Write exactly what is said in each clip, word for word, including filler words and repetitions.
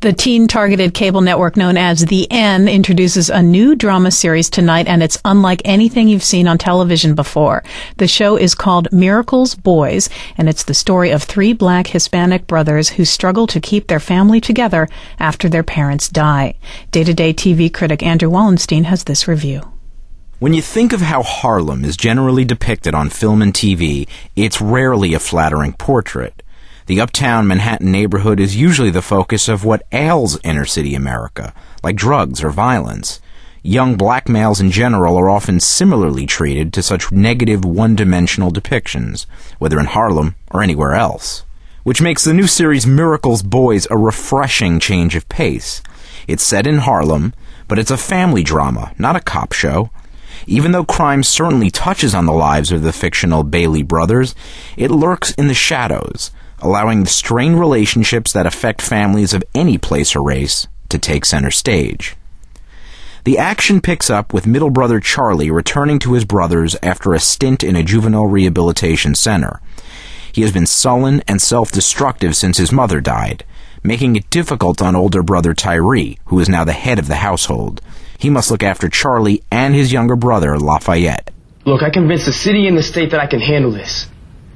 The teen-targeted cable network known as The N introduces a new drama series tonight, and it's unlike anything you've seen on television before. The show is called Miracles Boys, and it's the story of three black Hispanic brothers who struggle to keep their family together after their parents die. Day-to-Day T V critic Andrew Wallenstein has this review. When you think of how Harlem is generally depicted on film and T V, it's rarely a flattering portrait. The uptown Manhattan neighborhood is usually the focus of what ails inner-city America, like drugs or violence. Young black males in general are often similarly treated to such negative one-dimensional depictions, whether in Harlem or anywhere else. Which makes the new series Miracles Boys a refreshing change of pace. It's set in Harlem, but it's a family drama, not a cop show. Even though crime certainly touches on the lives of the fictional Bailey brothers, it lurks in the shadows, allowing the strained relationships that affect families of any place or race to take center stage. The action picks up with middle brother Charlie returning to his brothers after a stint in a juvenile rehabilitation center. He has been sullen and self-destructive since his mother died, making it difficult on older brother Tyree, who is now the head of the household. He must look after Charlie and his younger brother, Lafayette. Look, I convinced the city and the state that I can handle this.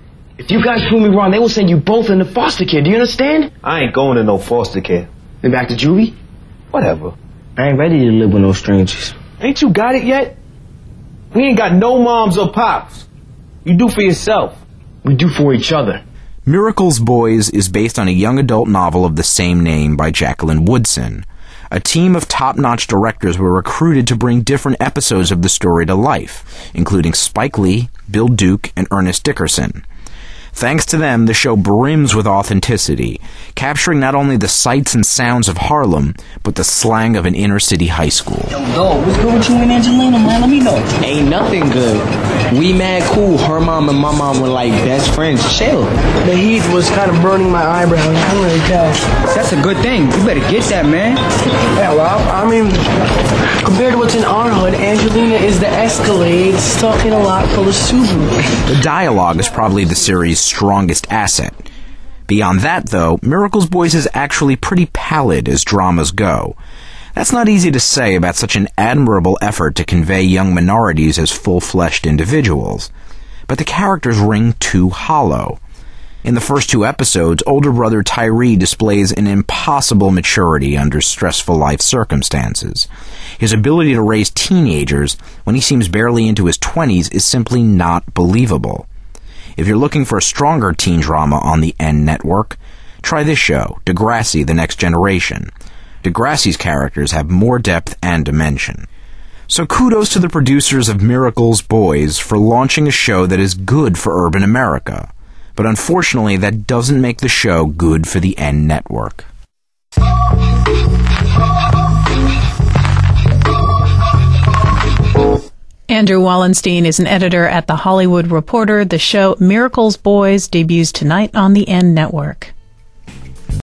If you guys prove me wrong, they will send you both into foster care. Do you understand? I ain't going to no foster care. Then back to juvie? Whatever. I ain't ready to live with no strangers. Ain't you got it yet? We ain't got no moms or pops. You do for yourself. We do for each other. Miracles Boys is based on a young adult novel of the same name by Jacqueline Woodson. A team of top-notch directors were recruited to bring different episodes of the story to life, including Spike Lee, Bill Duke, and Ernest Dickerson. Thanks to them, the show brims with authenticity, capturing not only the sights and sounds of Harlem, but the slang of an inner-city high school. Yo, dog, what's good with you and Angelina, man? Let me know. Ain't nothing good. We mad cool. Her mom and my mom were like best friends. Chill. The heat was kind of burning my eyebrows. I don't really care. That's a good thing. You better get that, man. Yeah, well, I mean, compared to what's in our hood, Angelina is the Escalade, stuck in a lot full of Subaru. The dialogue is probably the series' strongest asset. Beyond that, though, Miracles Boys is actually pretty pallid as dramas go. That's not easy to say about such an admirable effort to convey young minorities as full-fleshed individuals. But the characters ring too hollow. In the first two episodes, older brother Tyree displays an impossible maturity under stressful life circumstances. His ability to raise teenagers when he seems barely into his twenties is simply not believable. If you're looking for a stronger teen drama on the N Network, try this show, Degrassi: The Next Generation. Degrassi's characters have more depth and dimension. So kudos to the producers of Miracles Boys for launching a show that is good for urban America. But unfortunately, that doesn't make the show good for the N Network. Andrew Wallenstein is an editor at The Hollywood Reporter. The show Miracles Boys debuts tonight on the N Network.